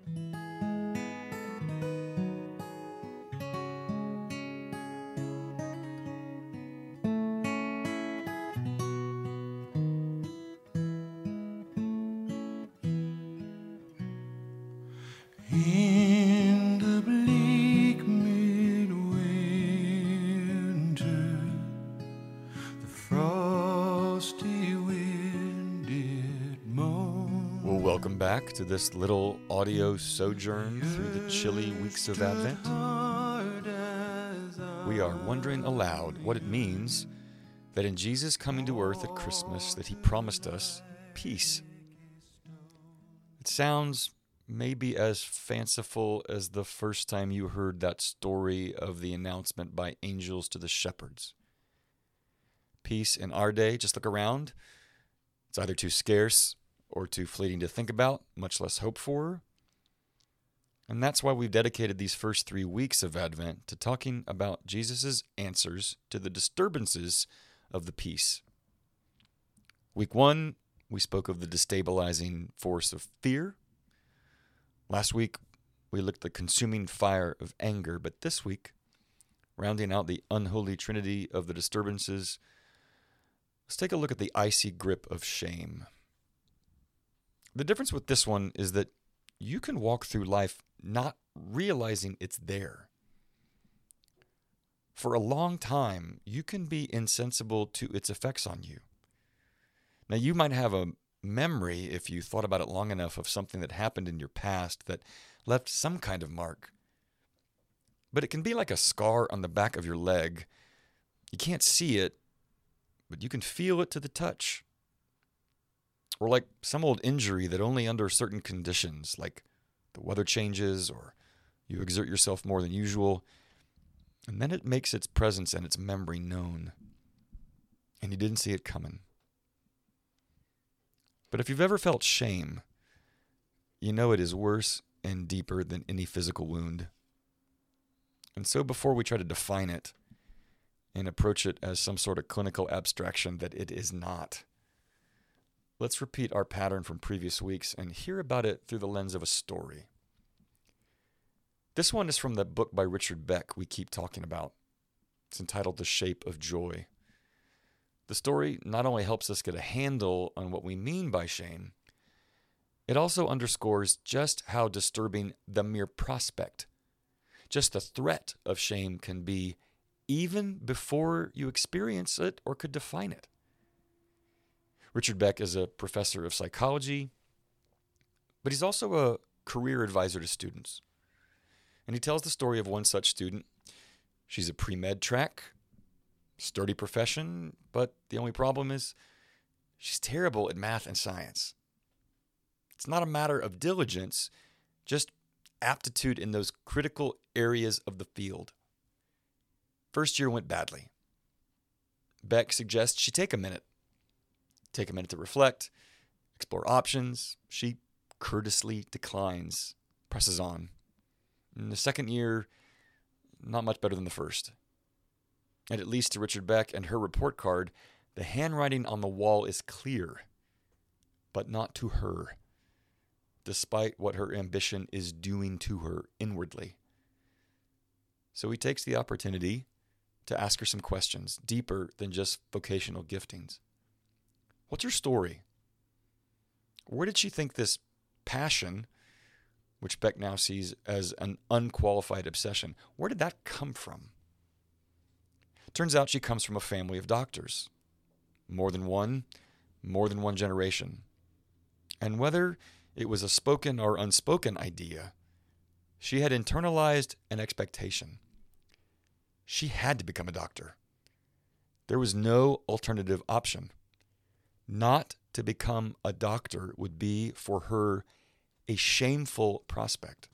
In the bleak midwinter, the frosty wind did moan. Well, welcome back to this little audio sojourn through the chilly weeks of Advent. We are wondering aloud what it means that in Jesus coming to earth at Christmas that he promised us peace. It sounds maybe as fanciful as the first time you heard that story of the announcement by angels to the shepherds. Peace in our day, just look around. It's either too scarce or too fleeting to think about, much less hope for. And that's why we've dedicated these first 3 weeks of Advent to talking about Jesus' answers to the disturbances of the peace. Week 1, we spoke of the destabilizing force of fear. Last week, we looked at the consuming fire of anger, but this week, rounding out the unholy trinity of the disturbances, let's take a look at the icy grip of shame. The difference with this one is that you can walk through life not realizing it's there. For a long time, you can be insensible to its effects on you. Now, you might have a memory, if you thought about it long enough, of something that happened in your past that left some kind of mark. But it can be like a scar on the back of your leg. You can't see it, but you can feel it to the touch. Or like some old injury that only under certain conditions, like the weather changes or you exert yourself more than usual, and then it makes its presence and its memory known. And you didn't see it coming. But if you've ever felt shame, you know it is worse and deeper than any physical wound. And so before we try to define it and approach it as some sort of clinical abstraction that it is not, let's repeat our pattern from previous weeks and hear about it through the lens of a story. This one is from the book by Richard Beck we keep talking about. It's entitled The Shape of Joy. The story not only helps us get a handle on what we mean by shame, it also underscores just how disturbing the mere prospect, just the threat of shame can be even before you experience it or could define it. Richard Beck is a professor of psychology, but he's also a career advisor to students. And he tells the story of one such student. She's a pre-med track, sturdy profession, but the only problem is she's terrible at math and science. It's not a matter of diligence, just aptitude in those critical areas of the field. First year went badly. Beck suggests she take a minute to reflect, explore options. She courteously declines, presses on. In the second year, not much better than the first. And at least to Richard Beck and her report card, the handwriting on the wall is clear, but not to her, despite what her ambition is doing to her inwardly. So he takes the opportunity to ask her some questions deeper than just vocational giftings. What's her story? Where did she think this passion, which Beck now sees as an unqualified obsession, where did that come from? Turns out she comes from a family of doctors. More than one generation. And whether it was a spoken or unspoken idea, she had internalized an expectation. She had to become a doctor. There was no alternative option. Not to become a doctor would be, for her, a shameful prospect.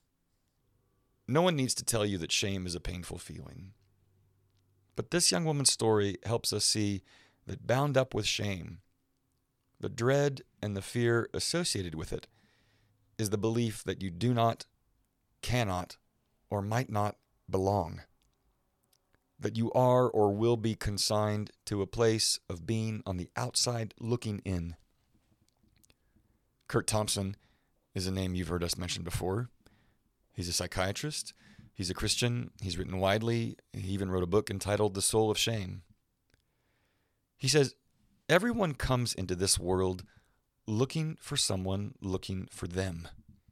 No one needs to tell you that shame is a painful feeling. But this young woman's story helps us see that bound up with shame, the dread and the fear associated with it, is the belief that you do not, cannot, or might not belong. That you are or will be consigned to a place of being on the outside looking in. Kurt Thompson is a name you've heard us mention before. He's a psychiatrist. He's a Christian. He's written widely. He even wrote a book entitled The Soul of Shame. He says, everyone comes into this world looking for someone looking for them.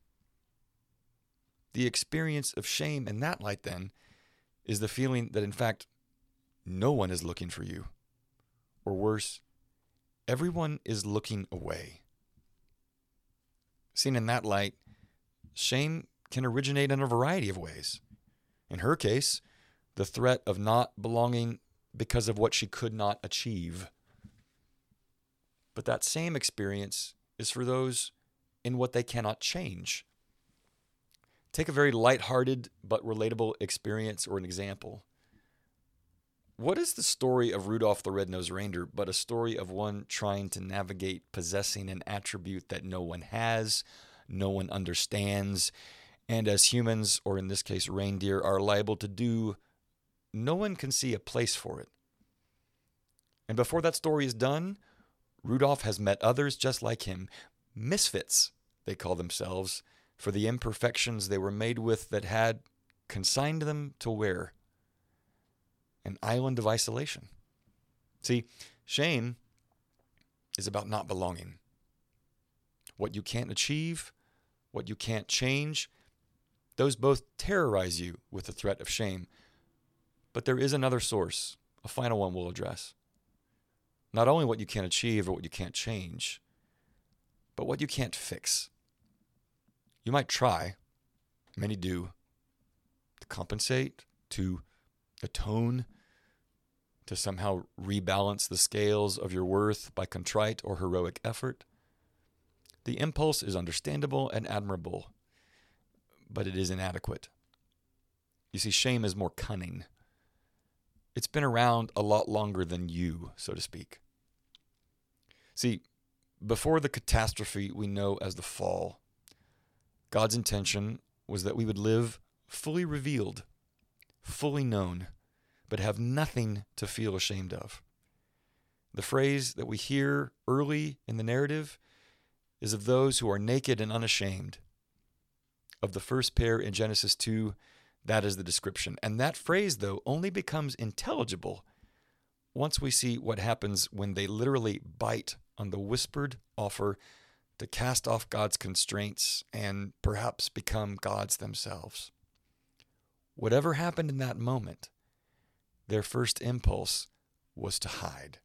The experience of shame in that light, then, is the feeling that, in fact, no one is looking for you. Or worse, everyone is looking away. Seen in that light, shame can originate in a variety of ways. In her case, the threat of not belonging because of what she could not achieve. But that same experience is for those in what they cannot change. Take a very lighthearted but relatable experience or an example. What is the story of Rudolph the Red-Nosed Reindeer but a story of one trying to navigate possessing an attribute that no one has, no one understands, and as humans, or in this case reindeer, are liable to do, no one can see a place for it. And before that story is done, Rudolph has met others just like him, misfits, they call themselves, for the imperfections they were made with that had consigned them to where? An island of isolation. See, shame is about not belonging. What you can't achieve, what you can't change, those both terrorize you with the threat of shame. But there is another source, a final one we'll address. Not only what you can't achieve or what you can't change, but what you can't fix. You might try, many do, to compensate, to atone, to somehow rebalance the scales of your worth by contrite or heroic effort. The impulse is understandable and admirable, but it is inadequate. You see, shame is more cunning. It's been around a lot longer than you, so to speak. See, before the catastrophe we know as the fall, God's intention was that we would live fully revealed, fully known, but have nothing to feel ashamed of. The phrase that we hear early in the narrative is of those who are naked and unashamed. Of the first pair in Genesis 2, that is the description. And that phrase, though, only becomes intelligible once we see what happens when they literally bite on the whispered offer to cast off God's constraints and perhaps become gods themselves. Whatever happened in that moment, their first impulse was to hide.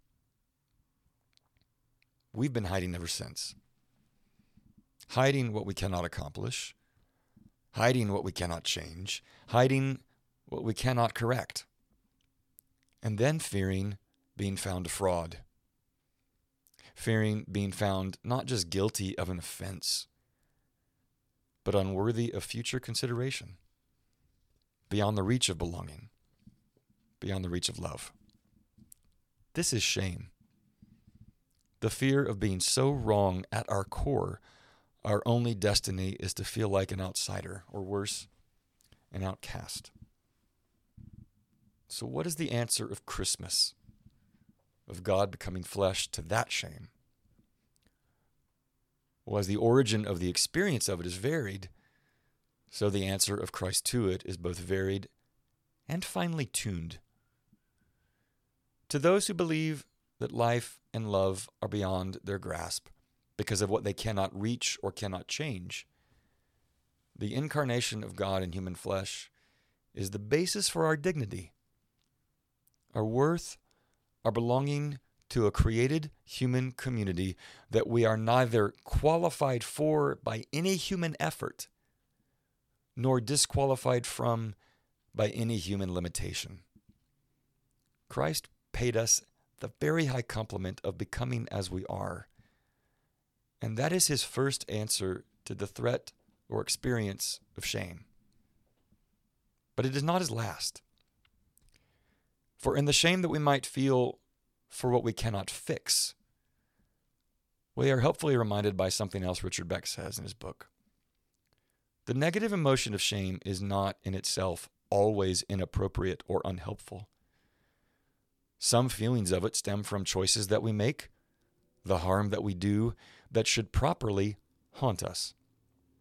We've been hiding ever since. Hiding what we cannot accomplish, hiding what we cannot change, hiding what we cannot correct, and then fearing being found a fraud. Fearing being found not just guilty of an offense, but unworthy of future consideration, beyond the reach of belonging, beyond the reach of love. This is shame. The fear of being so wrong at our core, our only destiny is to feel like an outsider, or worse, an outcast. So what is the answer of Christmas, of God becoming flesh, to that shame? Well, as the origin of the experience of it is varied, so the answer of Christ to it is both varied and finely tuned. To those who believe that life and love are beyond their grasp because of what they cannot reach or cannot change, the incarnation of God in human flesh is the basis for our dignity, our worth, our belonging to a created human community that we are neither qualified for by any human effort nor disqualified from by any human limitation. Christ paid us the very high compliment of becoming as we are, and that is his first answer to the threat or experience of shame. But it is not his last. For in the shame that we might feel for what we cannot fix, we are helpfully reminded by something else Richard Beck says in his book. The negative emotion of shame is not in itself always inappropriate or unhelpful. Some feelings of it stem from choices that we make, the harm that we do that should properly haunt us.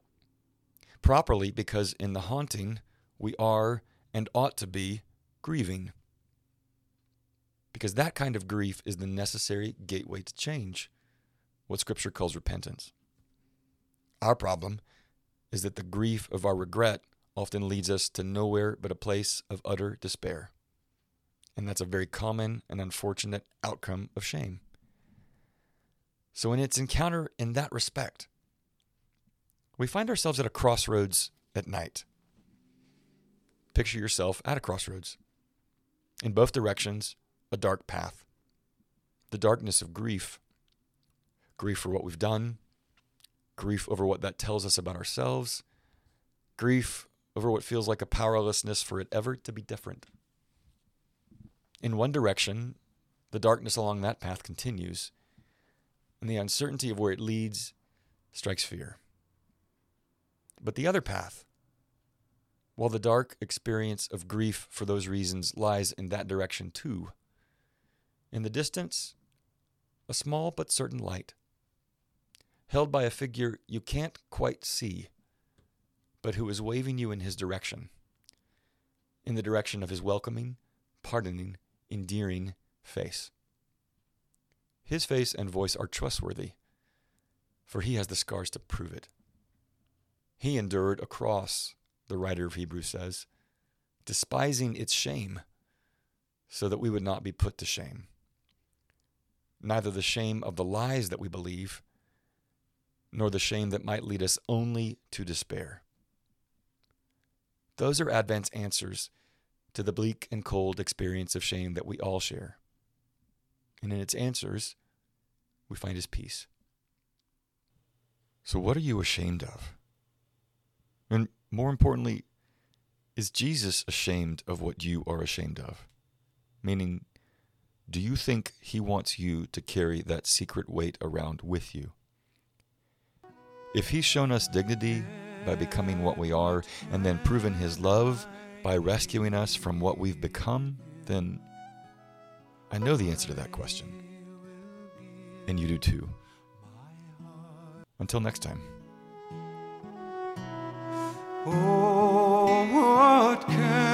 properly because in the haunting, we are and ought to be grieving. Because that kind of grief is the necessary gateway to change, what Scripture calls repentance. Our problem is that the grief of our regret often leads us to nowhere but a place of utter despair. And that's a very common and unfortunate outcome of shame. So in its encounter in that respect, we find ourselves at a crossroads at night. Picture yourself at a crossroads. In both directions, a dark path. The darkness of grief. Grief for what we've done. Grief over what that tells us about ourselves. Grief over what feels like a powerlessness for it ever to be different. In one direction, the darkness along that path continues, and the uncertainty of where it leads strikes fear. But the other path, while the dark experience of grief for those reasons lies in that direction too, in the distance, a small but certain light, held by a figure you can't quite see, but who is waving you in his direction, in the direction of his welcoming, pardoning, endearing face. His face and voice are trustworthy, for he has the scars to prove it. He endured a cross, the writer of Hebrews says, despising its shame, so that we would not be put to shame. Neither the shame of the lies that we believe, nor the shame that might lead us only to despair. Those are Advent's answers to the bleak and cold experience of shame that we all share. And in its answers, we find his peace. So what are you ashamed of? And more importantly, is Jesus ashamed of what you are ashamed of? Meaning, do you think he wants you to carry that secret weight around with you? If he's shown us dignity by becoming what we are, and then proven his love by rescuing us from what we've become, then I know the answer to that question. And you do too. Until next time. Oh, what can